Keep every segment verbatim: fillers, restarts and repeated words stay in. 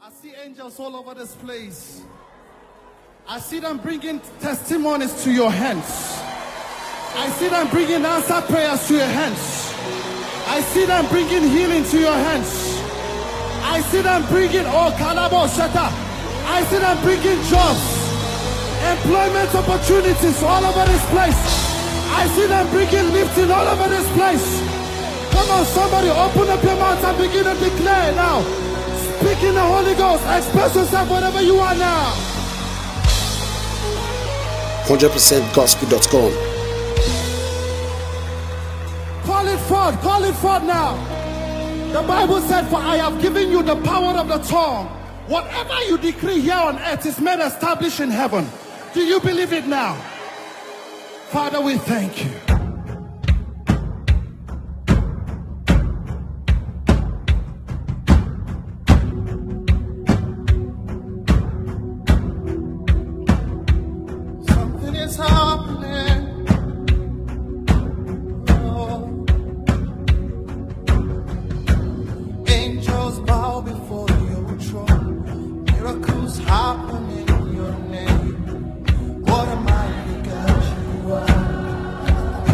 I see angels all over this place. I see them bringing testimonies to your hands. I see them bringing answered prayers to your hands. I see them bringing healing to your hands. I see them bringing, oh, Kalabo Shata. I see them bringing jobs, employment opportunities all over this place. I see them bringing lifting all over this place. Come on, somebody, open up your mouth and begin to declare now. Speak in the Holy Ghost. Express yourself wherever you are now. one hundred percent gospel dot com. Call it forth. Call it forth now. The Bible said, for I have given you the power of the tongue. Whatever you decree here on earth is made established in heaven. Do you believe it now? Father, we thank you. Something is happening. Oh. Angels bow before your throne. Miracles happen in your name. What a mighty God you are.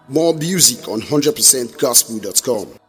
More music on one hundred percent gospel dot com.